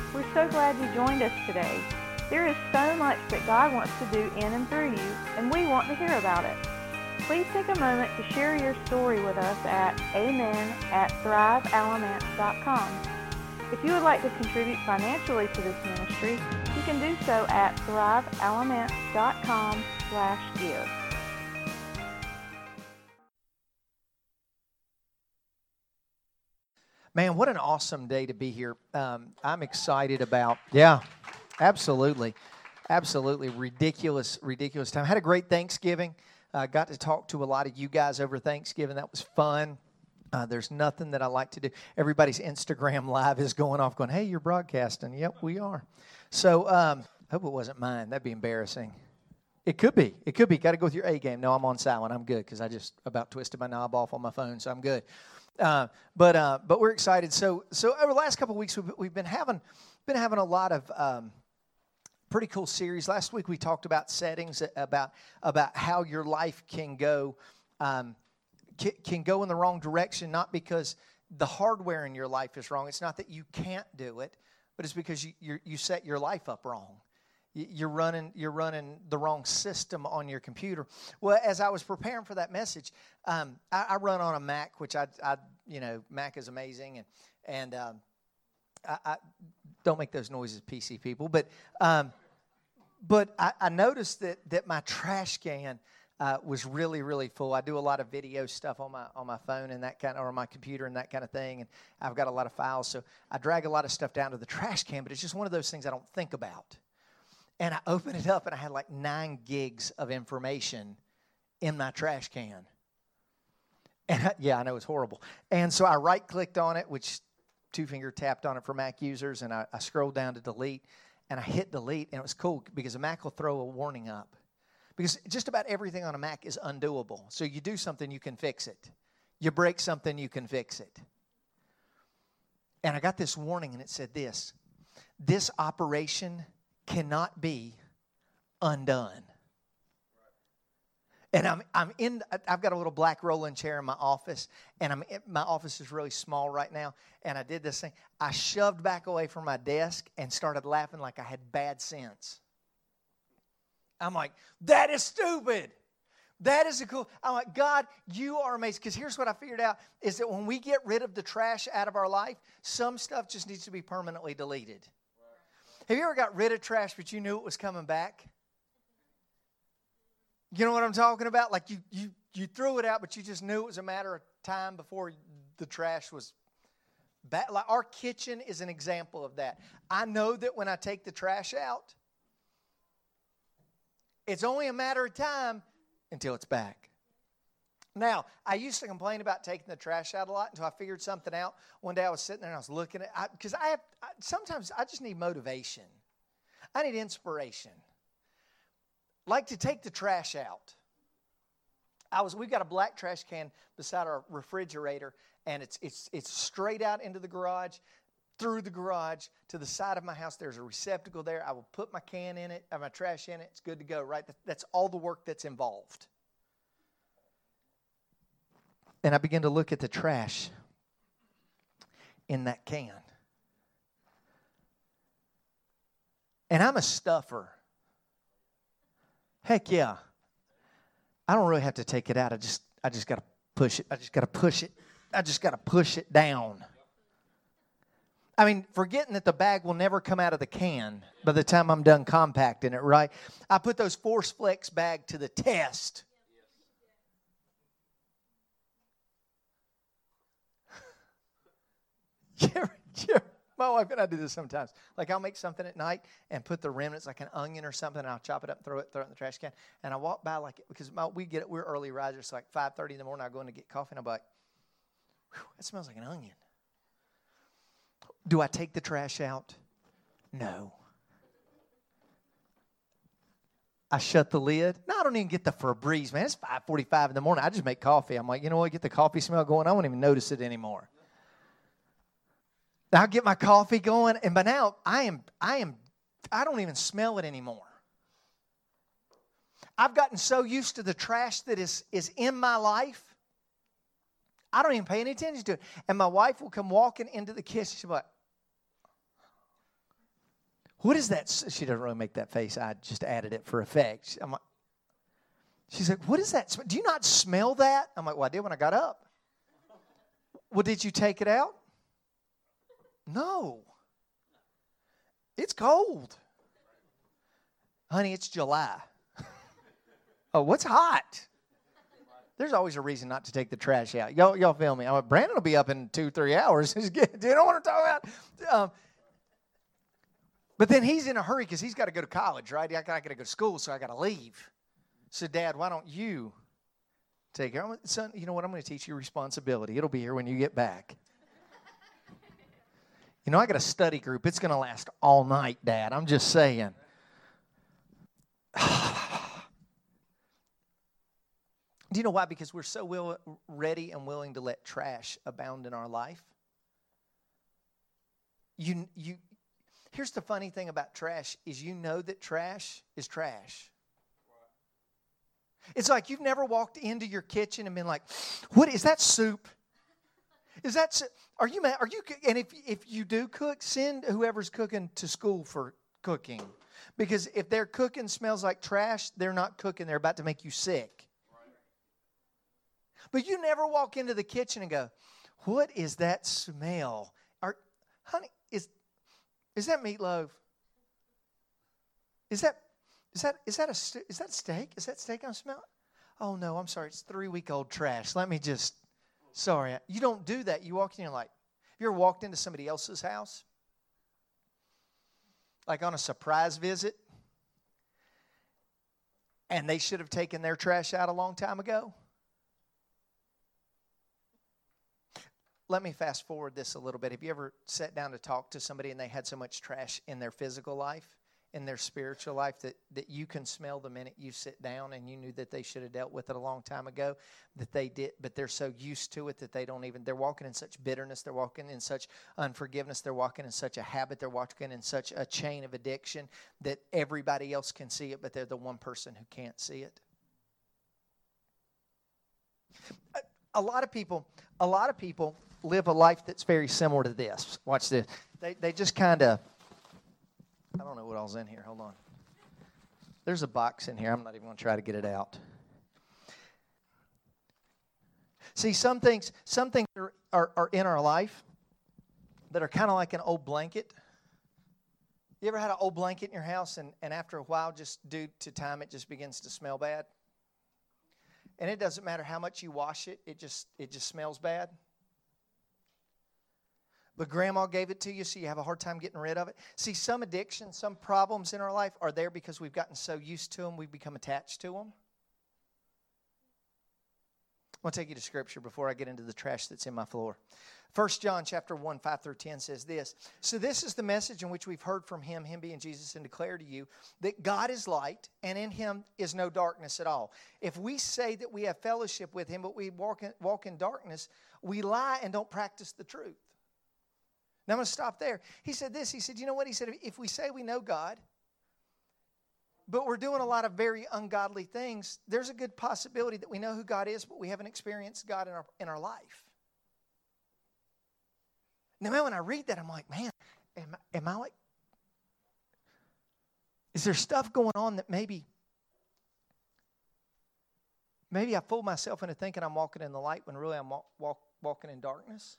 We're so glad you joined us today. There is so much that God wants to do in and through you, and we want to hear about it. Please take a moment to share your story with us at amen@thrivealamance.com. If you would like to contribute financially to this ministry, you can do so at thrivealamance.com/give. Man, what an awesome day to be here. I'm excited about, absolutely. Ridiculous time. Had a great Thanksgiving. Got to talk to a lot of you guys over Thanksgiving. That was fun. There's nothing that I like to do. Everybody's Instagram live is going off going, hey, you're broadcasting. Yep, we are. So, hope it wasn't mine. That'd be embarrassing. It could be. Got to go with your A game. No, I'm on silent. I'm good because I just about twisted my knob off on my phone, so I'm good. But we're excited. So over the last couple of weeks, we've been having a lot of pretty cool series. Last week we talked about settings, about how your life can go in the wrong direction, not because the hardware in your life is wrong. It's not that you can't do it, but it's because you set your life up wrong. You're running the wrong system on your computer. Well, as I was preparing for that message, I run on a Mac, which Mac is amazing, and I don't make those noises, PC people. But I noticed that my trash can was really, really full. I do a lot of video stuff on my phone and that kind of, or my computer and that kind of thing, and I've got a lot of files, so I drag a lot of stuff down to the trash can. But it's just one of those things I don't think about. And I opened it up, and I had like 9 gigs of information in my trash can. And I know it's horrible. And so I right-clicked on it, which 2-finger tapped on it for Mac users, and I scrolled down to delete, and I hit delete, and it was cool because a Mac will throw a warning up. Because just about everything on a Mac is undoable. So you do something, you can fix it. You break something, you can fix it. And I got this warning, and it said this operation cannot be undone. And I've got a little black rolling chair in my office, and my office is really small right now, and I did this thing. I shoved back away from my desk and started laughing like I had bad sense. I'm like, that is stupid. That is I'm like, God, you are amazing. Because here's what I figured out, is that when we get rid of the trash out of our life, some stuff just needs to be permanently deleted. Have you ever got rid of trash, but you knew it was coming back? You know what I'm talking about? Like you threw it out, but you just knew it was a matter of time before the trash was back. Like our kitchen is an example of that. I know that when I take the trash out, it's only a matter of time until it's back. Now, I used to complain about taking the trash out a lot until I figured something out. One day I was sitting there and I was looking at, because sometimes I just need motivation. I need inspiration. Like to take the trash out. We've got a black trash can beside our refrigerator, and it's straight out into the garage, through the garage to the side of my house. There's a receptacle there. I will put my can in it, my trash in it. It's good to go, right? That's all the work that's involved. And I began to look at the trash in that can. And I'm a stuffer. Heck yeah. I don't really have to take it out. I just got to push it. I just got to push it down. I mean, forgetting that the bag will never come out of the can by the time I'm done compacting it, right? I put those Force Flex bag to the test. My wife and I do this sometimes. Like I'll make something at night and put the remnants, like an onion or something, and I'll chop it up and throw it in the trash can. And I walk by because we're early risers, so like 5:30 in the morning. I go in to get coffee, and I'm like, that smells like an onion. Do I take the trash out? No. I shut the lid. No, I don't even get the Febreze, man. It's 5:45 in the morning. I just make coffee. I'm like, you know what? Get the coffee smell going. I won't even notice it anymore. I'll get my coffee going, and by now I don't even smell it anymore. I've gotten so used to the trash that is in my life, I don't even pay any attention to it. And my wife will come walking into the kitchen. She'll be like, what is that? She doesn't really make that face. I just added it for effect. She's like, what is that? Do you not smell that? I'm like, well, I did when I got up. Well, did you take it out? No. It's cold. Honey, it's July. Oh, what's hot? There's always a reason not to take the trash out. Y'all feel me? I'm like, Brandon will be up in 2-3 hours. Do you know what I'm talking about? But then he's in a hurry because he's got to go to college, right? I got to go to school, so I got to leave. So, Dad, why don't you take care? Son, you know what? I'm going to teach you responsibility. It'll be here when you get back. You know, I got a study group. It's going to last all night, Dad. I'm just saying. Do you know why? Because we're so ready and willing to let trash abound in our life. Here's the funny thing about trash is you know that trash is trash. It's like you've never walked into your kitchen and been like, "What is that soup? Is that? Are you mad? Are you?" And if you do cook, send whoever's cooking to school for cooking, because if their cooking smells like trash, they're not cooking. They're about to make you sick. But you never walk into the kitchen and go, "What is that smell? Honey, is that meatloaf? Is that steak? Is that steak I'm smelling? Oh no, I'm sorry. It's 3-week-old trash. Let me just. Sorry, you don't do that. You walk in and you're like, have you ever walked into somebody else's house, like on a surprise visit, and they should have taken their trash out a long time ago? Let me fast forward this a little bit. Have you ever sat down to talk to somebody and they had so much trash in their physical life, in their spiritual life, that you can smell the minute you sit down and you knew that they should have dealt with it a long time ago, that they did, but they're so used to it that they're walking in such bitterness, they're walking in such unforgiveness, they're walking in such a habit, they're walking in such a chain of addiction that everybody else can see it, but they're the one person who can't see it. A lot of people live a life that's very similar to this. Watch this. They just kind of, I don't know what all's in here. Hold on. There's a box in here. I'm not even going to try to get it out. See, some things are in our life that are kind of like an old blanket. You ever had an old blanket in your house and after a while, just due to time, it just begins to smell bad? And it doesn't matter how much you wash it, it just smells bad. But Grandma gave it to you, so you have a hard time getting rid of it. See, some addictions, some problems in our life are there because we've gotten so used to them, we've become attached to them. I want to take you to Scripture before I get into the trash that's in my floor. 1 John chapter 1, 5-10 says this. So this is the message in which we've heard from him being Jesus, and declare to you that God is light, and in him is no darkness at all. If we say that we have fellowship with him, but we walk in darkness, we lie and don't practice the truth. Now I'm going to stop there. He said this. He said, you know what? He said, if we say we know God, but we're doing a lot of very ungodly things, there's a good possibility that we know who God is, but we haven't experienced God in our life. Now, man, when I read that, I'm like, man, am I like, is there stuff going on that maybe I fool myself into thinking I'm walking in the light when really I'm walking in darkness?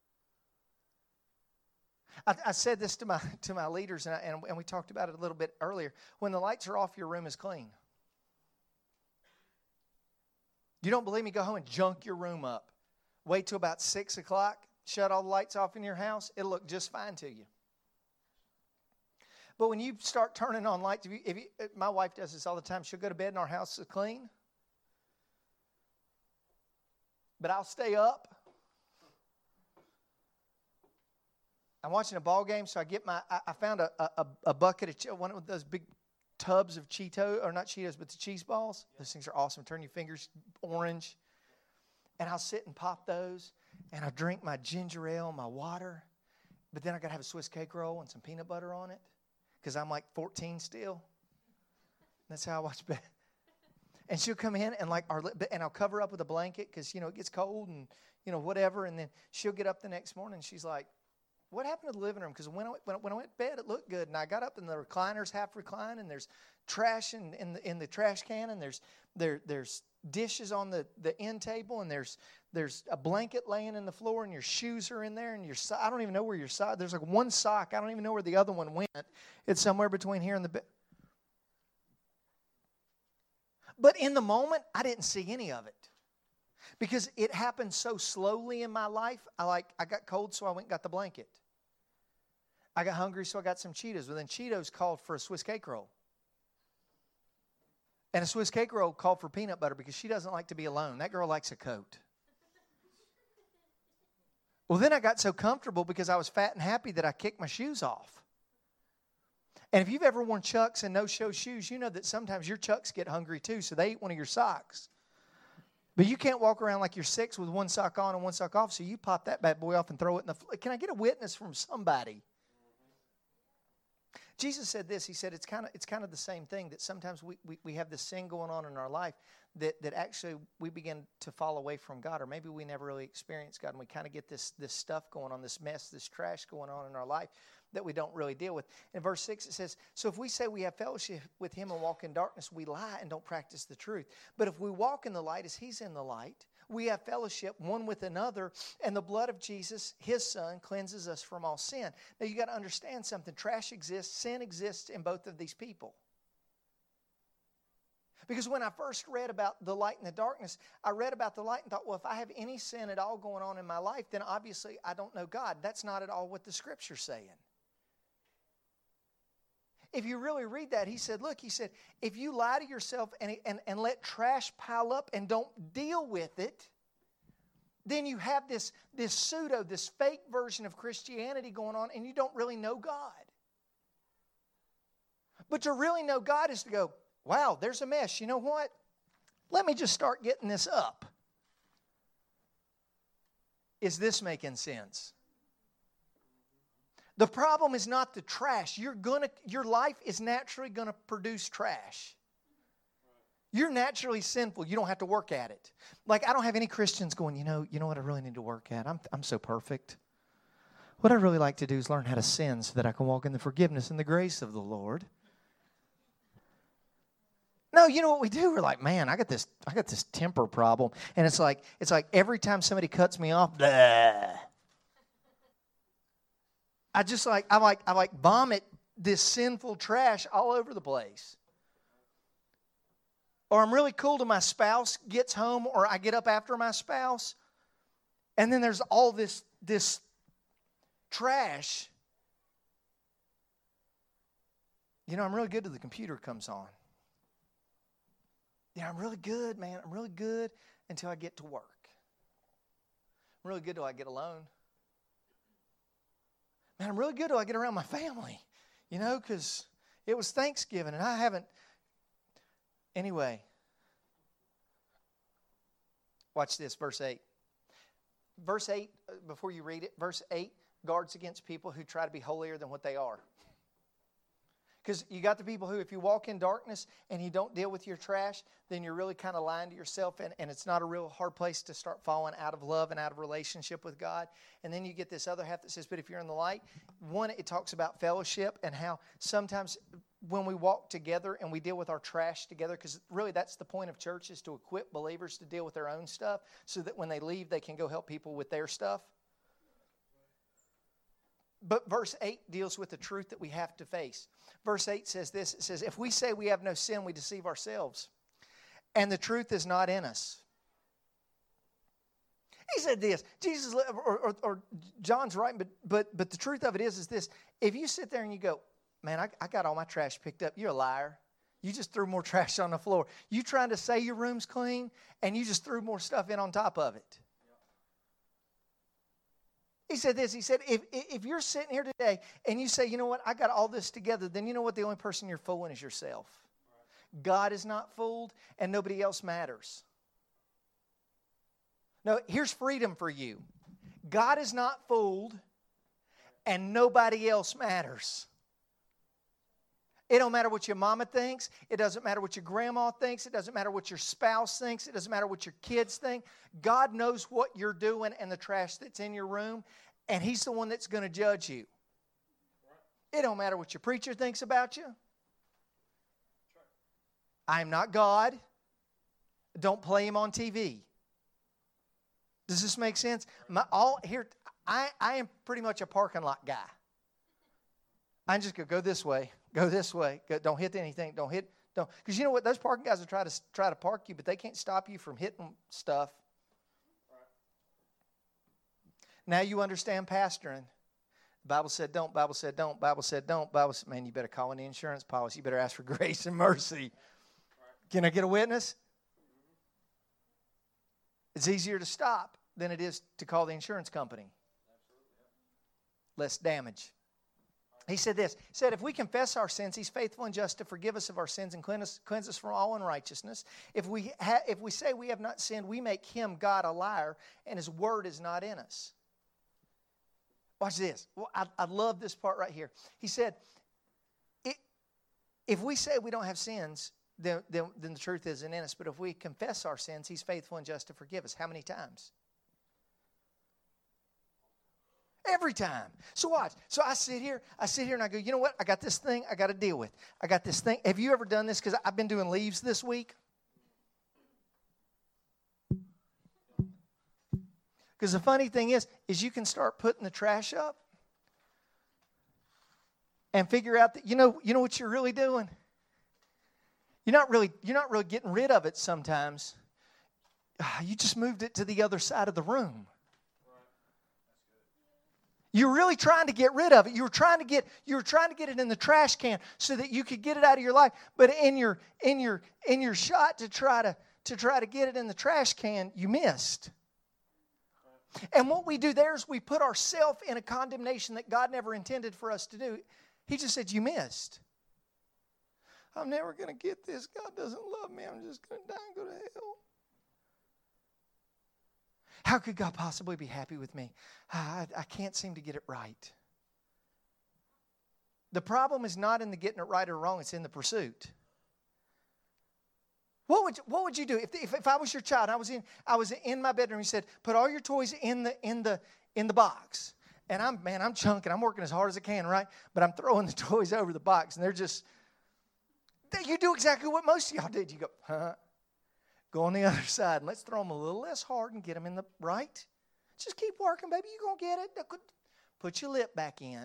I said this to my leaders, and we talked about it a little bit earlier. When the lights are off, your room is clean. You don't believe me? Go home and junk your room up. Wait till about 6 o'clock. Shut all the lights off in your house. It'll look just fine to you. But when you start turning on lights, my wife does this all the time. She'll go to bed and our house is clean. But I'll stay up. I'm watching a ball game, so I found a bucket of one of those big tubs of Cheetos, or not Cheetos, but the cheese balls. Those things are awesome. Turn your fingers orange. And I'll sit and pop those, and I'll drink my ginger ale, my water. But then I got to have a Swiss cake roll and some peanut butter on it, because I'm like 14 still. That's how I watch bed. And she'll come in and and I'll cover up with a blanket because, it gets cold and, whatever. And then she'll get up the next morning and she's like, what happened to the living room? Because when I went to bed, it looked good. And I got up and the recliner's half reclined and there's trash in the trash can and there's dishes on the end table and there's a blanket laying in the floor and your shoes are in there and I don't even know where your sock, there's like one sock. I don't even know where the other one went. It's somewhere between here and the bed. But in the moment, I didn't see any of it. Because it happened so slowly in my life. I got cold, so I went and got the blanket. I got hungry, so I got some Cheetos. Well, then Cheetos called for a Swiss cake roll. And a Swiss cake roll called for peanut butter because she doesn't like to be alone. That girl likes a coat. Well, then I got so comfortable because I was fat and happy that I kicked my shoes off. And if you've ever worn Chucks and no-show shoes, you know that sometimes your Chucks get hungry too, so they eat one of your socks. But you can't walk around like you're 6 with one sock on and one sock off, so you pop that bad boy off and throw it in the floor. Can I get a witness from somebody? Jesus said this. He said it's kind of the same thing, that sometimes we have this sin going on in our life that actually we begin to fall away from God, or maybe we never really experience God, and we kind of get this stuff going on, this mess, this trash going on in our life that we don't really deal with. In verse 6 it says, so if we say we have fellowship with him and walk in darkness, we lie and don't practice the truth. But if we walk in the light as he's in the light, we have fellowship one with another, and the blood of Jesus, his son, cleanses us from all sin. Now you got to understand something. Trash exists, sin exists in both of these people. Because when I first read about the light and the darkness, I read about the light and thought, well, if I have any sin at all going on in my life, then obviously I don't know God. That's not at all what the Scripture's saying. If you really read that, he said, if you lie to yourself and let trash pile up and don't deal with it, then you have this fake version of Christianity going on, and you don't really know God. But to really know God is to go, wow, there's a mess. You know what? Let me just start getting this up. Is this making sense? The problem is not the trash. Your life is naturally going to produce trash. You're naturally sinful. You don't have to work at it. Like, I don't have any Christians going, you know what I really need to work at? I'm so perfect. What I really like to do is learn how to sin so that I can walk in the forgiveness and the grace of the Lord. No, you know what we do? We're like, man, I got this temper problem. And it's like every time somebody cuts me off, blah. I vomit this sinful trash all over the place. Or I'm really cool till my spouse gets home, or I get up after my spouse, and then there's all this trash. I'm really good till the computer comes on. I'm really good, man. I'm really good until I get to work. I'm really good till I get alone. Man, I'm really good till I get around my family, because it was Thanksgiving and I haven't. Anyway, watch this, verse 8. Verse 8, before you read it, verse 8 guards against people who try to be holier than what they are. Because you got the people who, if you walk in darkness and you don't deal with your trash, then you're really kind of lying to yourself, and it's not a real hard place to start falling out of love and out of relationship with God. And then you get this other half that says, but if you're in the light, one, it talks about fellowship and how sometimes when we walk together and we deal with our trash together, because really that's the point of church, is to equip believers to deal with their own stuff so that when they leave, they can go help people with their stuff. But verse 8 deals with the truth that we have to face. Verse 8 says this. It says, if we say we have no sin, we deceive ourselves, and the truth is not in us. He said this. Jesus, or John's writing, but the truth of it is this. If you sit there and you go, man, I got all my trash picked up, you're a liar. You just threw more trash on the floor. You trying to say your room's clean, and you just threw more stuff in on top of it. He said this, he said, if you're sitting here today and you say, you know what, I got all this together, then you know what, the only person you're fooling is yourself. Right. God is not fooled, and nobody else matters. No, here's freedom for you. God is not fooled, and nobody else matters. It don't matter what your mama thinks. It doesn't matter what your grandma thinks. It doesn't matter what your spouse thinks. It doesn't matter what your kids think. God knows what you're doing and the trash that's in your room. And He's the one that's going to judge you. It don't matter what your preacher thinks about you. I'm not God. Don't play Him on TV. Does this make sense? I am pretty much a parking lot guy. I just go this way, go, don't hit anything, don't. Because you know what? Those parking guys will try to park you, but they can't stop you from hitting stuff. Now you understand pastoring. The Bible said don't, Bible said don't, Bible said don't, Bible said, man, you better call in the insurance policy. You better ask for grace and mercy. Can I get a witness? It's easier to stop than it is to call the insurance company. Less damage. He said this. He said, if we confess our sins, He's faithful and just to forgive us of our sins and cleanse us from all unrighteousness. If we say we have not sinned, we make Him, God, a liar, and His word is not in us. Watch this. Well, I love this part right here. He said, if we say we don't have sins, then the truth isn't in us. But if we confess our sins, He's faithful and just to forgive us. How many times? Every time. So watch. So I sit here and I go, you know what? I got this thing I got to deal with. I got this thing. Have you ever done this? Because I've been doing leaves this week. Because the funny thing is you can start putting the trash up and figure out that you know what you're really doing. You're not really getting rid of it sometimes. You just moved it to the other side of the room. You're really trying to get rid of it. You were trying to get it in the trash can so that you could get it out of your life. But in your shot to try to get it in the trash can, you missed. And what we do there is we put ourselves in a condemnation that God never intended for us to do. He just said, you missed. I'm never going to get this. God doesn't love me. I'm just going to die and go to hell. How could God possibly be happy with me? I can't seem to get it right. The problem is not in the getting it right or wrong. It's in the pursuit. What would you do if I was your child? I was in my bedroom. He said, "Put all your toys in the box." And I'm chunking. I'm working as hard as I can, right? But I'm throwing the toys over the box, and they're just. You do exactly what most of y'all did. You go, go on the other side, and let's throw them a little less hard and get them in the right. Just keep working, baby. You're gonna get it. Put your lip back in,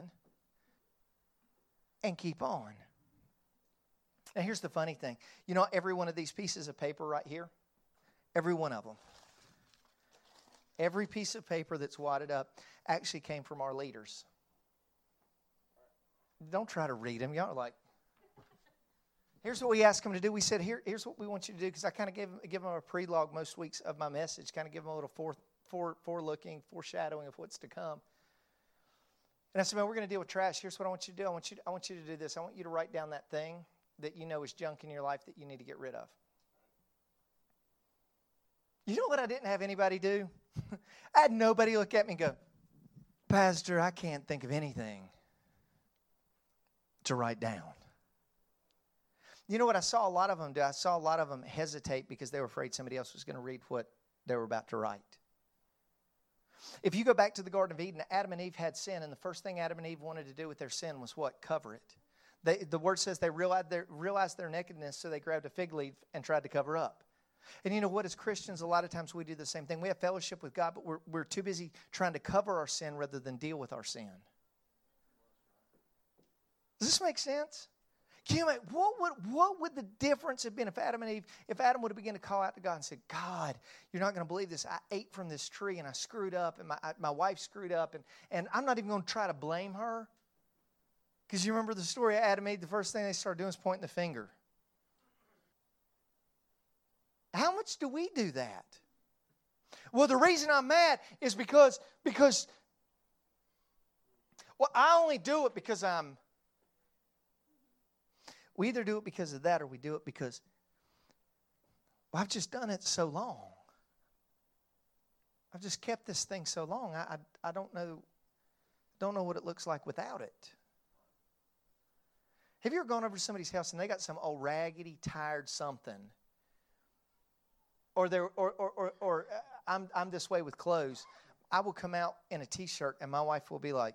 and keep on. Now, here's the funny thing. You know, every one of these pieces of paper right here, every one of them, every piece of paper that's wadded up actually came from our leaders. Don't try to read them. Y'all are like, here's what we asked them to do. We said, here's what we want you to do, because I kind of give them a pre-log most weeks of my message, kind of give them a little forelooking, foreshadowing of what's to come. And I said, man, we're going to deal with trash. Here's what I want you to do. I want you to do this. I want you to write down that thing that you know is junk in your life that you need to get rid of. You know what I didn't have anybody do? I had nobody look at me and go, Pastor, I can't think of anything to write down. You know what I saw a lot of them do? I saw a lot of them hesitate because they were afraid somebody else was going to read what they were about to write. If you go back to the Garden of Eden, Adam and Eve had sin, and the first thing Adam and Eve wanted to do with their sin was what? Cover it. The word says they realized their nakedness, so they grabbed a fig leaf and tried to cover up. And you know what? As Christians, a lot of times we do the same thing. We have fellowship with God, but we're too busy trying to cover our sin rather than deal with our sin. Does this make sense? Can you imagine, what would the difference have been if Adam would have begun to call out to God and said, God, you're not going to believe this. I ate from this tree and I screwed up, and my wife screwed up, and I'm not even going to try to blame her. Because you remember the story of Adam and Eve, the first thing they started doing is pointing the finger. How much do we do that? Well, the reason I'm mad is because I only do it because we either do it because of that or we do it because, I've just done it so long. I've just kept this thing so long. I don't know what it looks like without it. Have you ever gone over to somebody's house and they got some old raggedy, tired something? Or I'm this way with clothes. I will come out in a T-shirt and my wife will be like,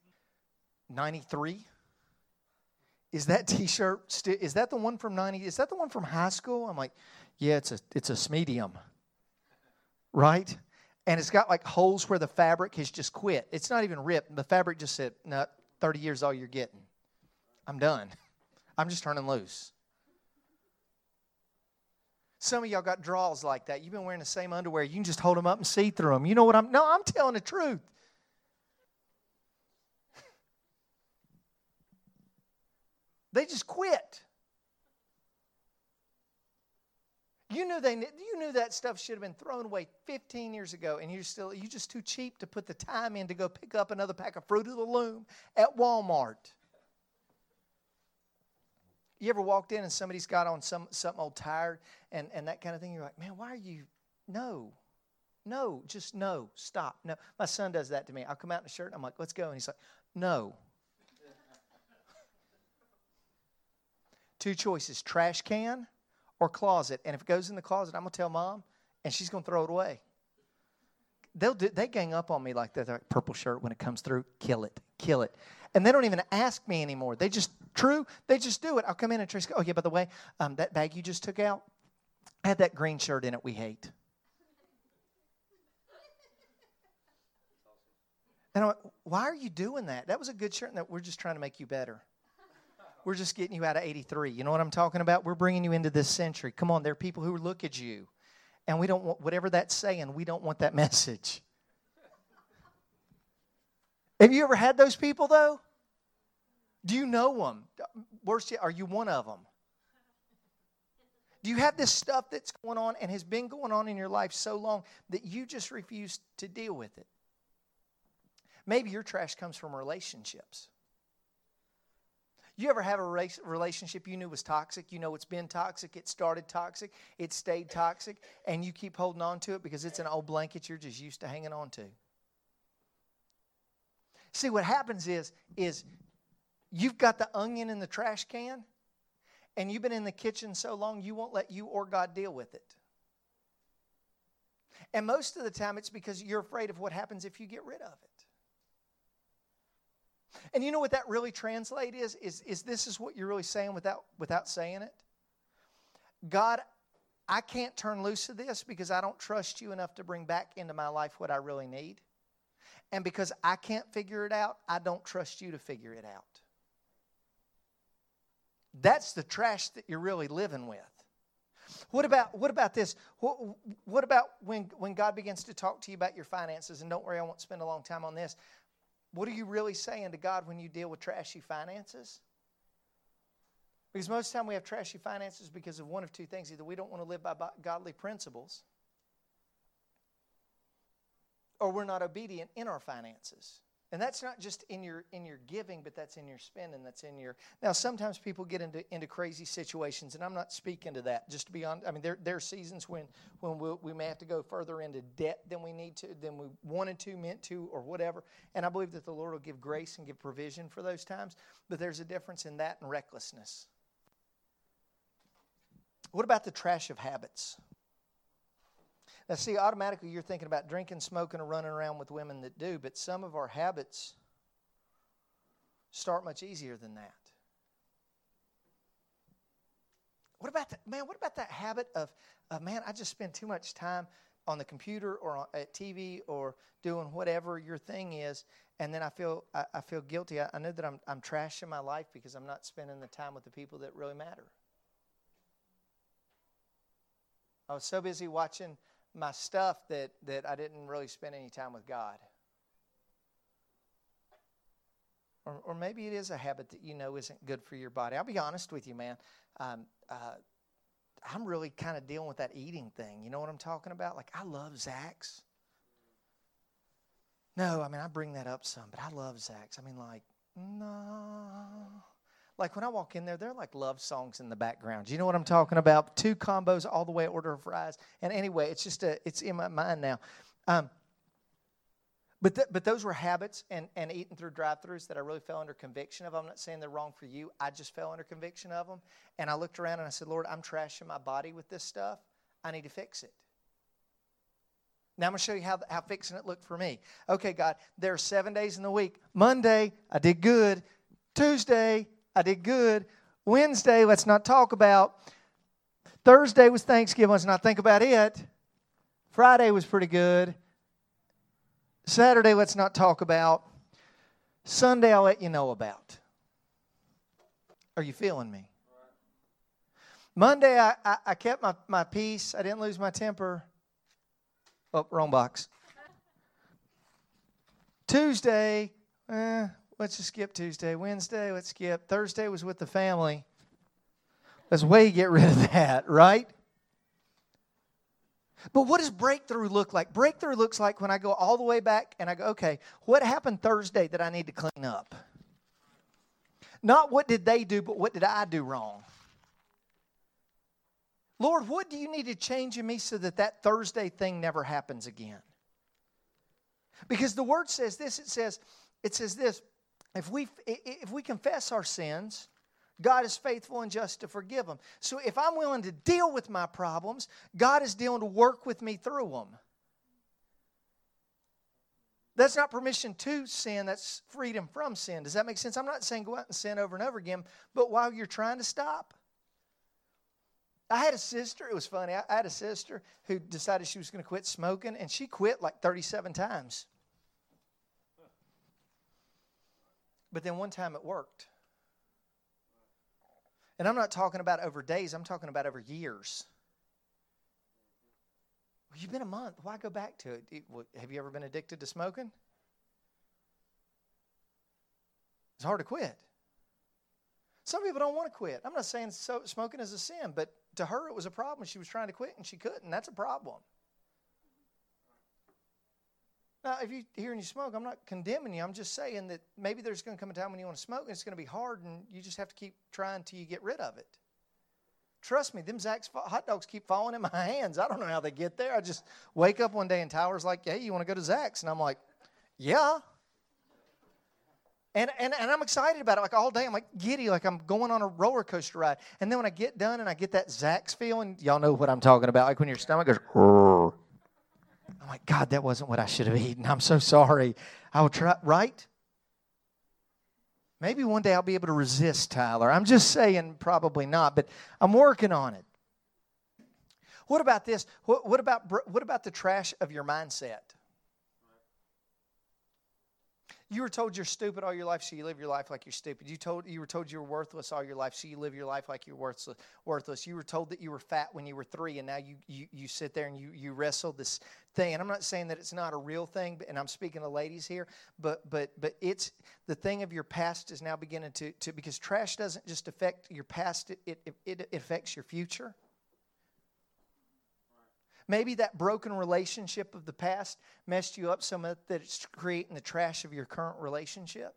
93? Is that T-shirt is that the one from 90? Is that the one from high school? I'm like, yeah, it's a medium, right? And it's got like holes where the fabric has just quit. It's not even ripped. The fabric just said, no, 30 years all you're getting. I'm done. I'm just turning loose. Some of y'all got draws like that. You've been wearing the same underwear. You can just hold them up and see through them. You know what I'm telling the truth. They just quit. You knew that stuff should have been thrown away 15 years ago, and you're just too cheap to put the time in to go pick up another pack of Fruit of the Loom at Walmart. You ever walked in and somebody's got on something old tired and that kind of thing? You're like, man, why are you? No, just no, stop. No, my son does that to me. I'll come out in a shirt and I'm like, let's go. And he's like, no. Two choices, trash can or closet. And if it goes in the closet, I'm going to tell Mom, and she's going to throw it away. They gang up on me like that. They're like, purple shirt, when it comes through, kill it. And they don't even ask me anymore. They just do it. I'll come in and Tracy go, oh, yeah, by the way, that bag you just took out had that green shirt in it we hate. And I'm like, why are you doing that? That was a good shirt, and we're just trying to make you better. We're just getting you out of 83. You know what I'm talking about? We're bringing you into this century. Come on, there are people who look at you, and we don't want, whatever that's saying, we don't want that message. Have you ever had those people, though? Do you know them? Worse yet, are you one of them? Do you have this stuff that's going on and has been going on in your life so long that you just refuse to deal with it? Maybe your trash comes from relationships. You ever have a relationship you knew was toxic? You know it's been toxic, it started toxic, it stayed toxic, and you keep holding on to it because it's an old blanket you're just used to hanging on to. See, what happens is you've got the onion in the trash can, and you've been in the kitchen so long you won't let you or God deal with it. And most of the time it's because you're afraid of what happens if you get rid of it. And you know what that really translates is this is what you're really saying without saying it? God, I can't turn loose of this because I don't trust you enough to bring back into my life what I really need. And because I can't figure it out, I don't trust you to figure it out. That's the trash that you're really living with. What about this? What about when God begins to talk to you about your finances? And don't worry, I won't spend a long time on this. What are you really saying to God when you deal with trashy finances? Because most of the time we have trashy finances because of one of two things. Either we don't want to live by godly principles, or we're not obedient in our finances. And that's not just in your giving, but that's in your spending. That's in your. Now, sometimes people get into crazy situations, and I'm not speaking to that. Just to be honest, I mean, there are seasons when we may have to go further into debt than we need to, than we wanted to, meant to, or whatever. And I believe that the Lord will give grace and give provision for those times. But there's a difference in that and recklessness. What about the trash of habits? Now, see, automatically you're thinking about drinking, smoking, or running around with women that do, but some of our habits start much easier than that. What about that habit of man, I just spend too much time on the computer or at TV or doing whatever your thing is, and then I feel guilty. I know that I'm trashing my life because I'm not spending the time with the people that really matter. I was so busy watching my stuff that I didn't really spend any time with God. Or maybe it is a habit that you know isn't good for your body. I'll be honest with you, man. I'm really kind of dealing with that eating thing. You know what I'm talking about? Like, I love Zax. No, I mean, I bring that up some, but I love Zax. I mean, like, no. Like when I walk in there, they're like love songs in the background. You know what I'm talking about? 2 combos all the way, order of fries. And anyway, it's in my mind now. But those were habits and eating through drive-thrus that I really fell under conviction of. I'm not saying they're wrong for you. I just fell under conviction of them. And I looked around and I said, Lord, I'm trashing my body with this stuff. I need to fix it. Now I'm going to show you how fixing it looked for me. Okay, God, there are 7 days in the week. Monday, I did good. Tuesday, I did good. Wednesday, let's not talk about. Thursday was Thanksgiving. Let's not think about it. Friday was pretty good. Saturday, let's not talk about. Sunday, I'll let you know about. Are you feeling me? Monday, I kept my peace. I didn't lose my temper. Oh, wrong box. Tuesday, let's just skip Tuesday. Wednesday, let's skip. Thursday was with the family. Let's get rid of that, right? But what does breakthrough look like? Breakthrough looks like when I go all the way back and I go, okay, what happened Thursday that I need to clean up? Not what did they do, but what did I do wrong? Lord, what do you need to change in me so that Thursday thing never happens again? Because the Word says this, it says this, if we confess our sins, God is faithful and just to forgive them. So if I'm willing to deal with my problems, God is dealing to work with me through them. That's not permission to sin, that's freedom from sin. Does that make sense? I'm not saying go out and sin over and over again, but while you're trying to stop. I had a sister, it was funny, I had a sister who decided she was going to quit smoking, and she quit like 37 times. But then one time it worked. And I'm not talking about over days, I'm talking about over years. Well, you've been a month, why go back to it? Have you ever been addicted to smoking? It's hard to quit. Some people don't want to quit. I'm not saying smoking is a sin, but to her it was a problem. She was trying to quit and she couldn't. That's a problem. Now, if you're hearing you smoke, I'm not condemning you. I'm just saying that maybe there's going to come a time when you want to smoke and it's going to be hard and you just have to keep trying till you get rid of it. Trust me, them Zaxby's hot dogs keep falling in my hands. I don't know how they get there. I just wake up one day and Tyler's like, hey, you want to go to Zaxby's? And I'm like, yeah. And I'm excited about it. Like all day, I'm like giddy, like I'm going on a roller coaster ride. And then when I get done and I get that Zaxby's feeling, y'all know what I'm talking about. Like when your stomach goes, Rrr. I'm like, God, that wasn't what I should have eaten. I'm so sorry. I will try, right? Maybe one day I'll be able to resist, Tyler. I'm just saying probably not, but I'm working on it. What about this? What about the trash of your mindset? You were told you're stupid all your life, so you live your life like you're stupid. You were told you were worthless all your life, so you live your life like you're worthless. You were told that you were fat when you were 3, and now you sit there and you wrestle this thing. And I'm not saying that it's not a real thing, and I'm speaking to ladies here, but it's the thing of your past is now beginning to because trash doesn't just affect your past, it affects your future. Maybe that broken relationship of the past messed you up so much that it's creating the trash of your current relationship.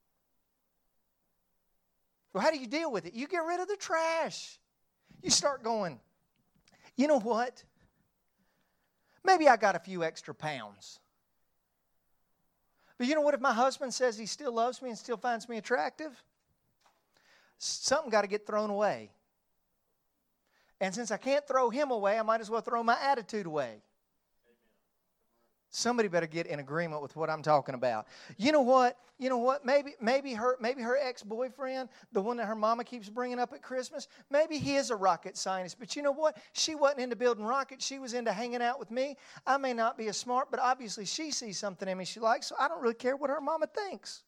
Well, how do you deal with it? You get rid of the trash. You start going, you know what? Maybe I got a few extra pounds. But you know what? If my husband says he still loves me and still finds me attractive, something got to get thrown away. And since I can't throw him away, I might as well throw my attitude away. Somebody better get in agreement with what I'm talking about. You know what? Maybe her ex-boyfriend, the one that her mama keeps bringing up at Christmas, maybe he is a rocket scientist. But you know what? She wasn't into building rockets. She was into hanging out with me. I may not be as smart, but obviously she sees something in me she likes, so I don't really care what her mama thinks.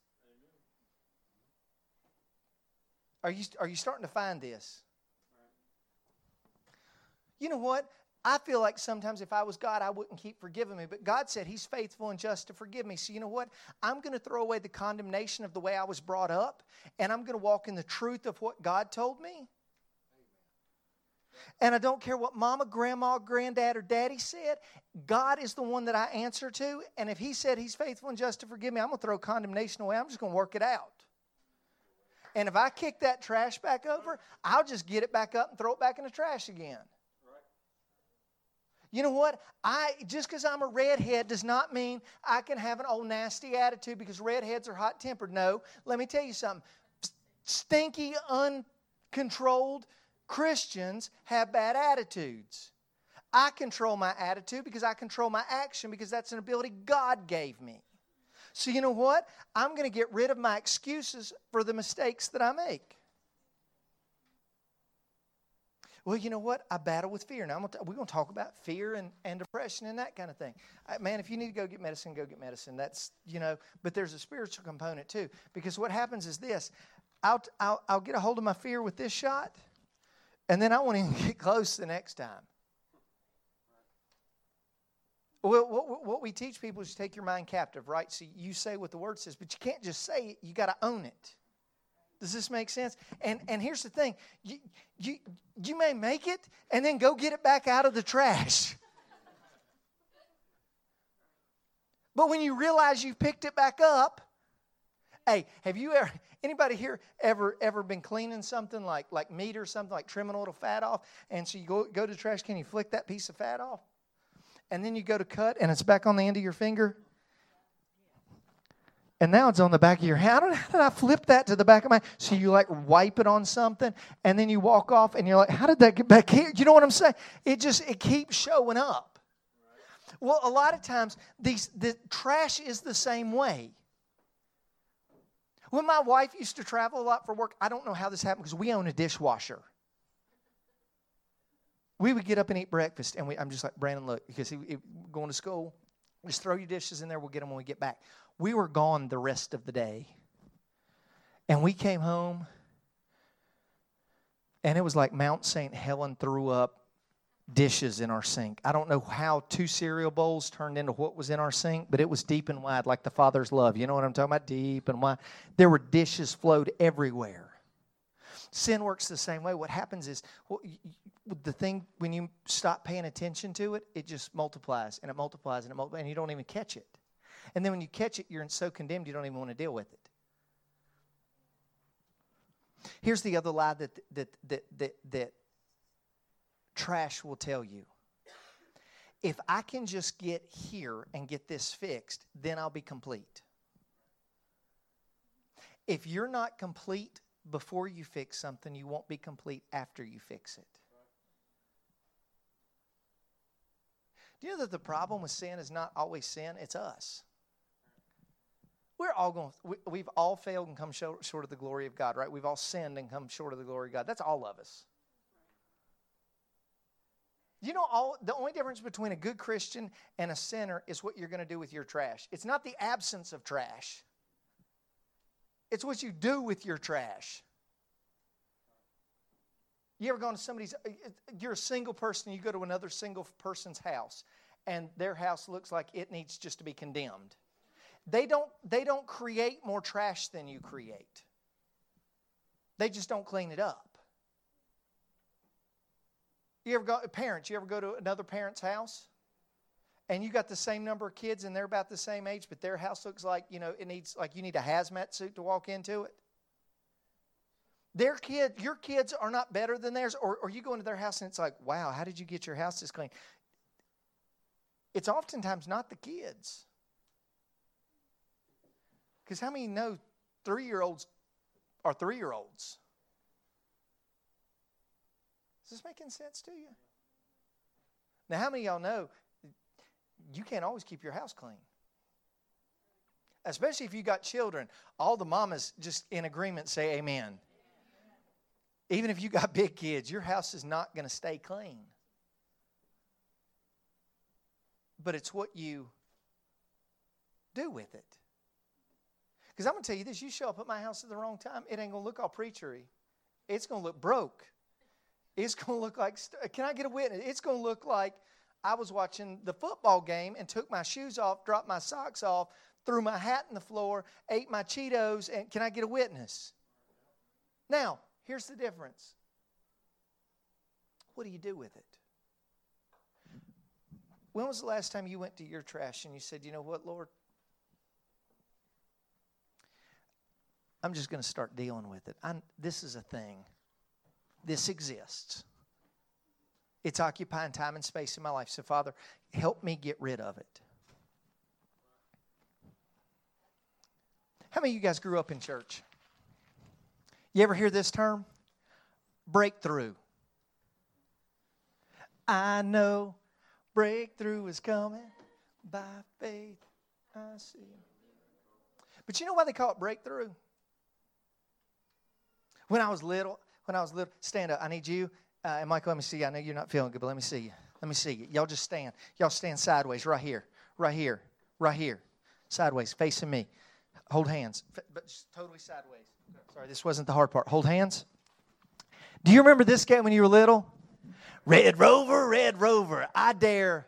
Are you starting to find this? You know what? I feel like sometimes if I was God, I wouldn't keep forgiving me. But God said He's faithful and just to forgive me. So you know what? I'm going to throw away the condemnation of the way I was brought up. And I'm going to walk in the truth of what God told me. And I don't care what mama, grandma, granddad, or daddy said. God is the one that I answer to. And if He said He's faithful and just to forgive me, I'm going to throw condemnation away. I'm just going to work it out. And if I kick that trash back over, I'll just get it back up and throw it back in the trash again. You know what? Just because I'm a redhead does not mean I can have an old nasty attitude because redheads are hot-tempered. No, let me tell you something. Stinky, uncontrolled Christians have bad attitudes. I control my attitude because I control my action because that's an ability God gave me. So you know what? I'm going to get rid of my excuses for the mistakes that I make. Well, you know what? I battle with fear. Now, we're going to talk about fear and depression and that kind of thing. Man, if you need to go get medicine, go get medicine. That's, but there's a spiritual component too. Because what happens is this. I'll get a hold of my fear with this shot, and then I won't even get close the next time. Well, what we teach people is take your mind captive, right? So you say what the Word says, but you can't just say it. You got to own it. Does this make sense? And here's the thing. You may make it and then go get it back out of the trash. But when you realize you've picked it back up, hey, have you anybody here ever been cleaning something like meat or something, like trimming a little fat off, and so you go to the trash can, you flick that piece of fat off, and then you go to cut and it's back on the end of your finger? And now it's on the back of your hand. How did I flip that to the back of my... So you wipe it on something, and then you walk off, and you're like, how did that get back here? You know what I'm saying? It keeps showing up. Well, a lot of times, the trash is the same way. When my wife used to travel a lot for work, I don't know how this happened because we own a dishwasher. We would get up and eat breakfast, and I'm just like, Brandon, look, because going to school, just throw your dishes in there, we'll get them when we get back. We were gone the rest of the day. And we came home, and it was like Mount St. Helen threw up dishes in our sink. I don't know how 2 cereal bowls turned into what was in our sink, but it was deep and wide like the Father's love. You know what I'm talking about? Deep and wide. There were dishes flowed everywhere. Sin works the same way. What happens is, the thing, when you stop paying attention to it, it just multiplies, and it multiplies, and it multiplies, and you don't even catch it. And then when you catch it, you're so condemned you don't even want to deal with it. Here's the other lie that trash will tell you. If I can just get here and get this fixed, then I'll be complete. If you're not complete before you fix something, you won't be complete after you fix it. Do you know that the problem with sin is not always sin? It's us. We've all failed and come short of the glory of God, right? We've all sinned and come short of the glory of God. That's all of us. You know, the only difference between a good Christian and a sinner is what you're going to do with your trash. It's not the absence of trash. It's what you do with your trash. You ever gone to you're a single person, you go to another single person's house, and their house looks like it needs just to be condemned. They don't create more trash than you create. They just don't clean it up. You ever go to another parent's house? And you got the same number of kids and they're about the same age, but their house looks like, it needs, like you need a hazmat suit to walk into it. Your kids are not better than theirs, or you go into their house and it's like, wow, how did you get your house this clean? It's oftentimes not the kids. Because how many know 3-year-olds are 3-year-olds? Is this making sense to you? Now, how many of y'all know you can't always keep your house clean? Especially if you got children. All the mamas just in agreement say amen. Even if you got big kids, your house is not going to stay clean. But it's what you do with it. Because I'm going to tell you this, you show up at my house at the wrong time, it ain't going to look all preachery. It's going to look broke. It's going to look like, can I get a witness? It's going to look like I was watching the football game and took my shoes off, dropped my socks off, threw my hat in the floor, ate my Cheetos, and can I get a witness? Now, here's the difference. What do you do with it? When was the last time you went to your trash and you said, you know what, Lord? I'm just going to start dealing with it. This is a thing. This exists. It's occupying time and space in my life. So, Father, help me get rid of it. How many of you guys grew up in church? You ever hear this term? Breakthrough. I know Breakthrough is coming by faith. I see. But you know why they call it breakthrough? When I was little, stand up. I need you. And Michael, let me see you. I know you're not feeling good, but let me see you. Let me see you. Y'all just stand. Y'all stand sideways right here. Right here. Right here. Sideways, facing me. Hold hands. But just totally sideways. Sorry, this wasn't the hard part. Hold hands. Do you remember this game when you were little? Red Rover, I dare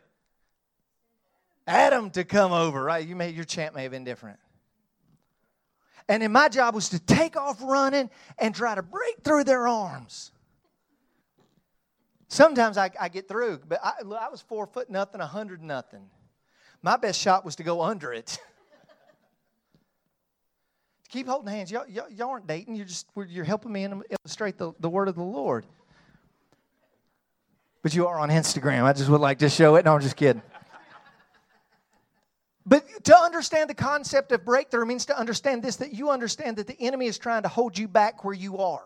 Adam to come over. Right? Your chant may have been different. And then my job was to take off running and try to break through their arms. Sometimes I get through, but I was 4 foot nothing, 100 nothing. My best shot was to go under it. Keep holding hands. Y'all aren't dating. You're helping me illustrate the word of the Lord. But you are on Instagram. I just would like to show it. No, I'm just kidding. But to understand the concept of breakthrough means to understand this, that you understand that the enemy is trying to hold you back where you are.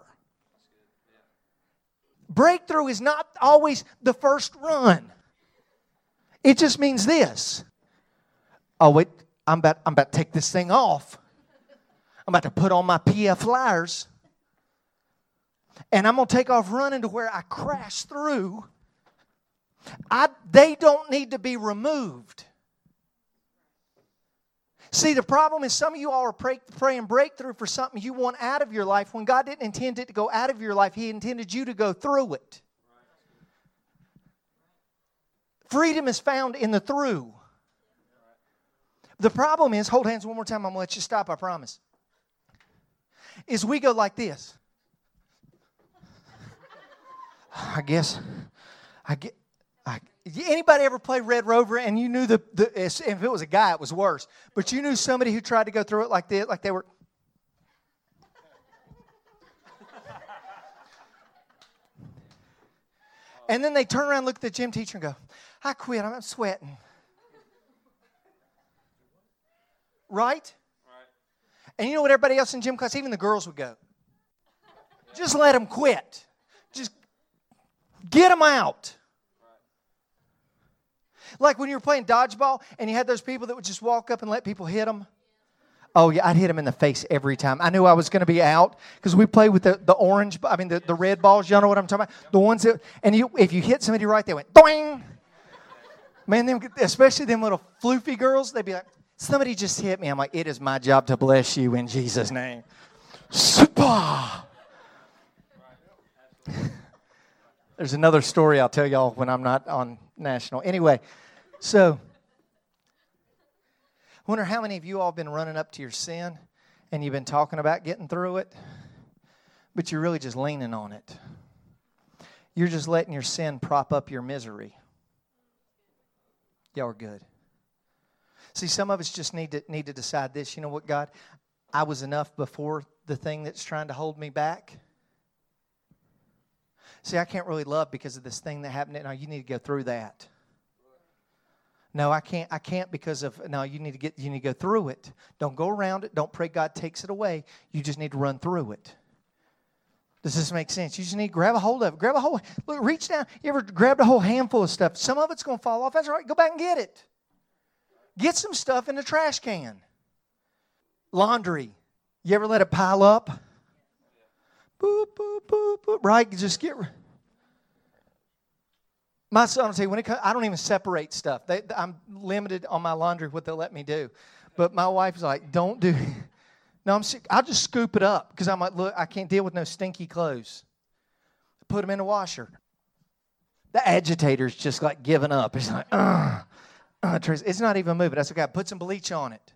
Breakthrough is not always the first run. It just means this. Oh, wait, I'm about to take this thing off. I'm about to put on my PF Flyers. And I'm going to take off running to where I crash through. They don't need to be removed. See, the problem is some of you all are praying breakthrough for something you want out of your life when God didn't intend it to go out of your life. He intended you to go through it. Freedom is found in the through. The problem is, hold hands one more time, I'm going to let you stop, I promise. Is we go like this. Anybody ever play Red Rover and you knew if it was a guy, it was worse. But you knew somebody who tried to go through it like this, like they were. And then they turn around, look at the gym teacher and go, I quit, I'm sweating. Right? And you know what everybody else in gym class, even the girls would go. Just let them quit. Just get them out. Like when you were playing dodgeball and you had those people that would just walk up and let people hit them. Oh, yeah, I'd hit them in the face every time. I knew I was going to be out because we played with the orange, the red balls. Y'all know what I'm talking about? The ones that, and if you hit somebody right, they went, doing. Man, especially them little floofy girls, they'd be like, somebody just hit me. I'm like, it is my job to bless you in Jesus' name. Super. There's another story I'll tell y'all when I'm not on national. Anyway, so I wonder how many of you all have been running up to your sin and you've been talking about getting through it, but you're really just leaning on it. You're just letting your sin prop up your misery. Y'all are good. See, some of us just need to decide this. You know what, God? I was enough before the thing that's trying to hold me back. See, I can't really love because of this thing that happened. No, you need to go through that. No, I can't because of, no, you need to go through it. Don't go around it. Don't pray God takes it away. You just need to run through it. Does this make sense? You just need to grab a hold of it. Grab a hold. Look, reach down. You ever grabbed a whole handful of stuff? Some of it's going to fall off. That's all right. Go back and get it. Get some stuff in the trash can. Laundry. You ever let it pile up? Boop, boop, boop, boop. Right? You just get. My son will tell you, when it comes, I don't even separate stuff. I'm limited on my laundry, what they'll let me do. But my wife's like, don't do. No, I'll just scoop it up because I'm like, look, I can't deal with no stinky clothes. Put them in the washer. The agitator's just like giving up. It's like, it's not even moving. That's okay. I put some bleach on it.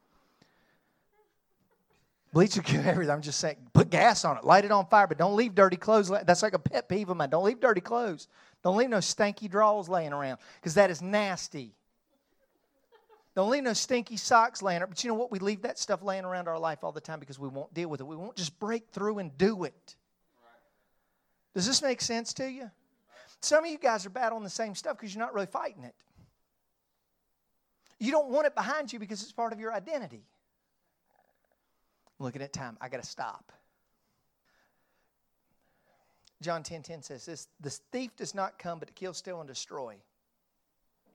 Bleach will kill everything. I'm just saying, put gas on it. Light it on fire, but don't leave dirty clothes. That's like a pet peeve of mine. Don't leave dirty clothes. Don't leave no stanky drawers laying around because that is nasty. Don't leave no stinky socks laying around. But you know what? We leave that stuff laying around our life all the time because we won't deal with it. We won't just break through and do it. Does this make sense to you? Some of you guys are battling the same stuff because you're not really fighting it. You don't want it behind you because it's part of your identity. Looking at time. I got to stop. John 10:10 says this, the thief does not come but to kill, steal, and destroy.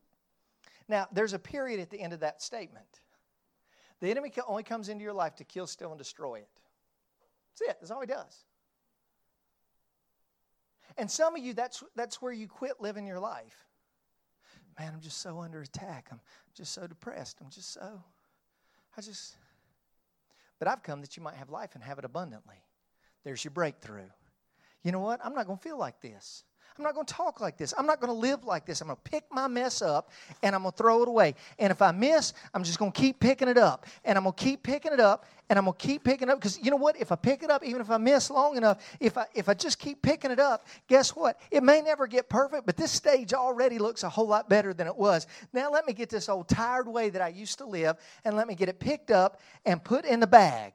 Now, there's a period at the end of that statement. The enemy only comes into your life to kill, steal, and destroy it. That's it. That's all he does. And some of you, that's where you quit living your life. Man, I'm just so under attack. I'm just so depressed. But I've come that you might have life and have it abundantly. There's your breakthrough. You know what? I'm not going to feel like this. I'm not going to talk like this. I'm not going to live like this. I'm going to pick my mess up and I'm going to throw it away. And if I miss, I'm just going to keep picking it up. And I'm going to keep picking it up. And I'm going to keep picking it up. Because you know what? If I pick it up, even if I miss long enough, if I just keep picking it up, guess what? It may never get perfect, but this stage already looks a whole lot better than it was. Now let me get this old tired way that I used to live and let me get it picked up and put in the bag.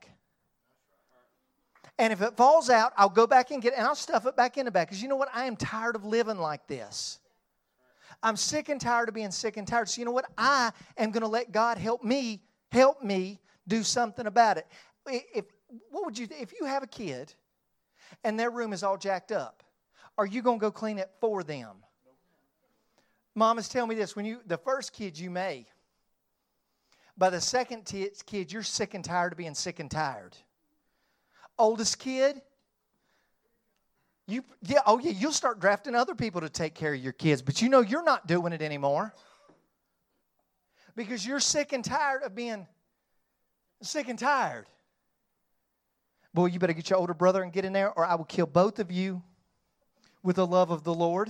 And if it falls out, I'll go back and get it, and I'll stuff it back in the bag. Because you know what? I am tired of living like this. I'm sick and tired of being sick and tired. So you know what? I am going to let God help me do something about it. If you have a kid and their room is all jacked up, are you going to go clean it for them? Mama's telling me this. The first kid you may. By the second kid, you're sick and tired of being sick and tired. Oldest kid, you'll start drafting other people to take care of your kids, but you know you're not doing it anymore because you're sick and tired of being sick and tired. Boy, you better get your older brother and get in there, or I will kill both of you with the love of the Lord.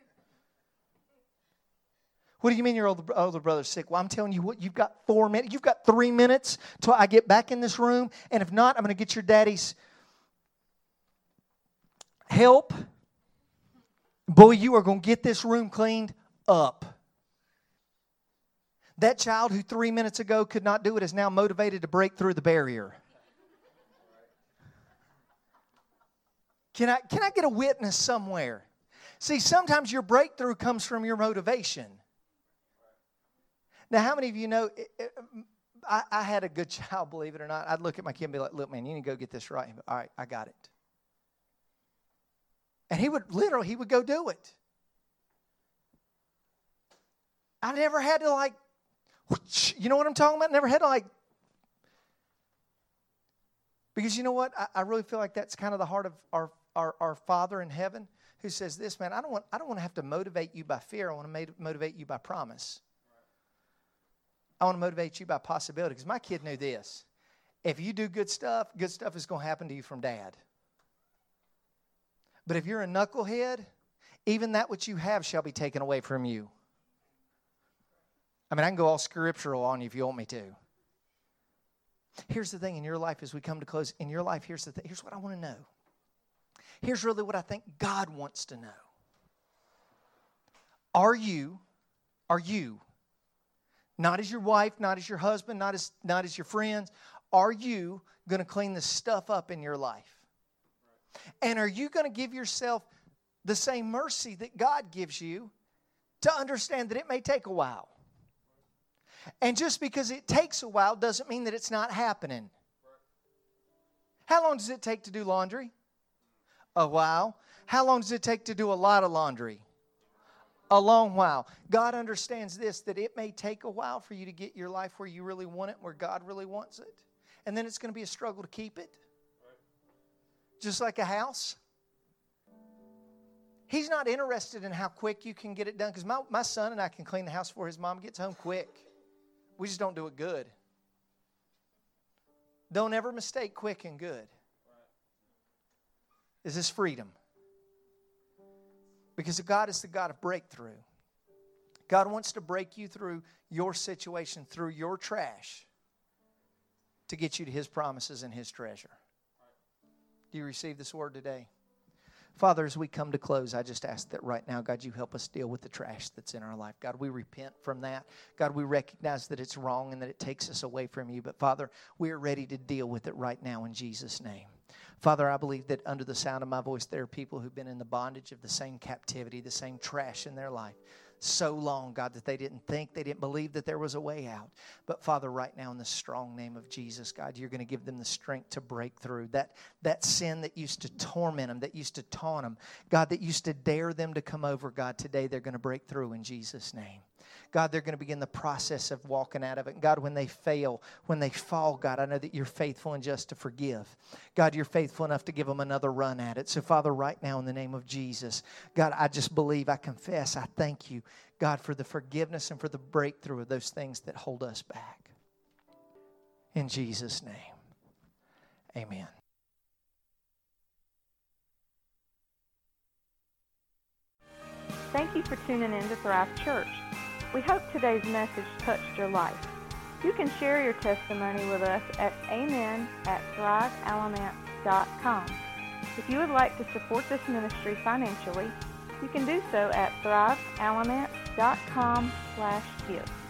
What do you mean your older brother's sick? Well, I'm telling you what, you've got 4 minutes. You've got 3 minutes till I get back in this room. And if not, I'm going to get your daddy's help. Boy, you are going to get this room cleaned up. That child who 3 minutes ago could not do it is now motivated to break through the barrier. Can I get a witness somewhere? See, sometimes your breakthrough comes from your motivation. Now, how many of you know, I had a good child, believe it or not. I'd look at my kid and be like, look, man, you need to go get this right. All right, I got it. And he would go do it. I never had to you know what I'm talking about? Never had to because you know what? I really feel like that's kind of the heart of our Father in heaven who says this, man, I don't want to have to motivate you by fear. I want to motivate you by promise. I want to motivate you by possibility. Because my kid knew this. If you do good stuff is going to happen to you from Dad. But if you're a knucklehead, even that which you have shall be taken away from you. I mean, I can go all scriptural on you if you want me to. Here's the thing in your life as we come to close. In your life, here's the thing. Here's what I want to know. Here's really what I think God wants to know. Are you, not as your wife, not as your husband, not as your friends, are you going to clean the stuff up in your life? And are you going to give yourself the same mercy that God gives you to understand that it may take a while? And just because it takes a while doesn't mean that it's not happening. How long does it take to do laundry? A while. How long does it take to do a lot of laundry? A long while. God understands this, that it may take a while for you to get your life where you really want it, where God really wants it. And then it's going to be a struggle to keep it. Just like a house. He's not interested in how quick you can get it done. Because my son and I can clean the house before his mom gets home quick. We just don't do it good. Don't ever mistake quick and good. Is this freedom? Because God is the God of breakthrough. God wants to break you through your situation, through your trash, to get you to His promises and His treasure. Do you receive this word today? Father, as we come to close, I just ask that right now, God, you help us deal with the trash that's in our life. God, we repent from that. God, we recognize that it's wrong and that it takes us away from you. But Father, we are ready to deal with it right now in Jesus' name. Father, I believe that under the sound of my voice, there are people who've been in the bondage of the same captivity, the same trash in their life so long, God, that they didn't believe that there was a way out. But Father, right now in the strong name of Jesus, God, you're going to give them the strength to break through. That sin that used to torment them, that used to taunt them, God, that used to dare them to come over, God, today they're going to break through in Jesus' name. God, they're going to begin the process of walking out of it. And God, when they fail, when they fall, God, I know that you're faithful and just to forgive. God, you're faithful enough to give them another run at it. So, Father, right now in the name of Jesus, God, I just believe, I confess, I thank you, God, for the forgiveness and for the breakthrough of those things that hold us back. In Jesus' name, amen. Thank you for tuning in to Thrive Church. We hope today's message touched your life. You can share your testimony with us at amen@thrivealamance.com. If you would like to support this ministry financially, you can do so at thrivealamance.com/give.